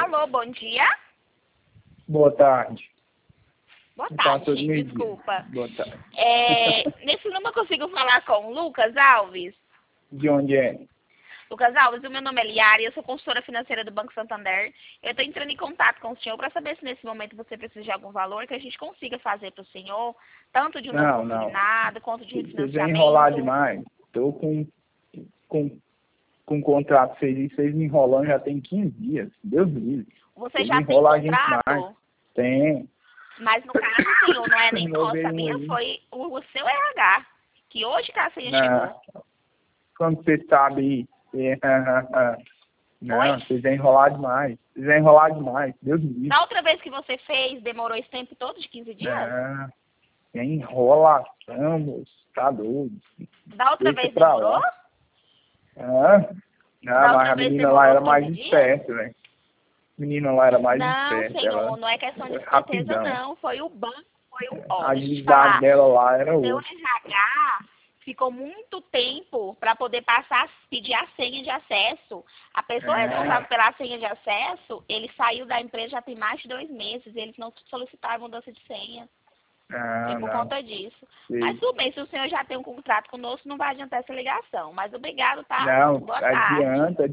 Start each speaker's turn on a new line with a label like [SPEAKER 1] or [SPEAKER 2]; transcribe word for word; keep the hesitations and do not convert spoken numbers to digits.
[SPEAKER 1] Alô, bom dia.
[SPEAKER 2] Boa tarde.
[SPEAKER 1] Boa
[SPEAKER 2] Não
[SPEAKER 1] tarde,
[SPEAKER 2] passou de meio-dia.
[SPEAKER 1] desculpa.
[SPEAKER 2] Boa tarde.
[SPEAKER 1] É, nesse número eu consigo falar com o Lucas Alves?
[SPEAKER 2] De onde é?
[SPEAKER 1] Lucas Alves, o meu nome é Liara e eu sou consultora financeira do Banco Santander. Eu estou entrando em contato com o senhor para saber se nesse momento você precisa de algum valor que a gente consiga fazer para o senhor, tanto de um
[SPEAKER 2] Não,
[SPEAKER 1] novo
[SPEAKER 2] não.
[SPEAKER 1] consignado quanto de
[SPEAKER 2] Vocês vão enrolar
[SPEAKER 1] refinanciamento.
[SPEAKER 2] demais. Estou com, com, com um contrato vocês, vocês me enrolando já tem quinze dias. Deus me livre.
[SPEAKER 1] Você
[SPEAKER 2] Vocês
[SPEAKER 1] já tem
[SPEAKER 2] enrolam a gente mais.
[SPEAKER 1] contrato?
[SPEAKER 2] Tem.
[SPEAKER 1] Mas no caso, senhor, não é nem
[SPEAKER 2] Não
[SPEAKER 1] nossa,
[SPEAKER 2] veio
[SPEAKER 1] sabia?
[SPEAKER 2] aí.
[SPEAKER 1] Foi o, o seu R H, que hoje que a senha
[SPEAKER 2] Não.
[SPEAKER 1] chegou.
[SPEAKER 2] Como você sabe. É, não,
[SPEAKER 1] Oi?
[SPEAKER 2] vocês vão enrolar demais. Vocês vão enrolar demais. Deus me livre.
[SPEAKER 1] Na outra vez que você fez, demorou esse tempo todo de quinze dias?
[SPEAKER 2] Não. É enrolação, moço. Tá doido.
[SPEAKER 1] Da outra
[SPEAKER 2] Deixa
[SPEAKER 1] vez
[SPEAKER 2] pra
[SPEAKER 1] demorou?
[SPEAKER 2] lá. Ah, não,
[SPEAKER 1] Da
[SPEAKER 2] mas
[SPEAKER 1] outra
[SPEAKER 2] a
[SPEAKER 1] vez
[SPEAKER 2] menina
[SPEAKER 1] demorou
[SPEAKER 2] lá era
[SPEAKER 1] quinze
[SPEAKER 2] mais
[SPEAKER 1] dias?
[SPEAKER 2] esperta, velho. A menina lá era mais
[SPEAKER 1] Não,
[SPEAKER 2] esperta.
[SPEAKER 1] senhor,
[SPEAKER 2] Ela
[SPEAKER 1] não é questão de
[SPEAKER 2] foi
[SPEAKER 1] certeza,
[SPEAKER 2] rapidão.
[SPEAKER 1] não. Foi o banco, foi o...
[SPEAKER 2] A
[SPEAKER 1] Ó, deixa eu te
[SPEAKER 2] agilidade
[SPEAKER 1] falar.
[SPEAKER 2] dela lá era
[SPEAKER 1] Seu
[SPEAKER 2] outra.
[SPEAKER 1] R H ficou muito tempo para poder passar, pedir a senha de acesso. A pessoa
[SPEAKER 2] É.
[SPEAKER 1] responsável pela senha de acesso, ele saiu da empresa já tem mais de dois meses. Eles não solicitaram mudança de senha.
[SPEAKER 2] Ah,
[SPEAKER 1] Foi por
[SPEAKER 2] não.
[SPEAKER 1] conta disso.
[SPEAKER 2] Sei.
[SPEAKER 1] Mas tudo bem, se o senhor já tem um contrato conosco, não vai adiantar essa ligação. Mas obrigado, tá?
[SPEAKER 2] Não,
[SPEAKER 1] Boa tarde.
[SPEAKER 2] adianta,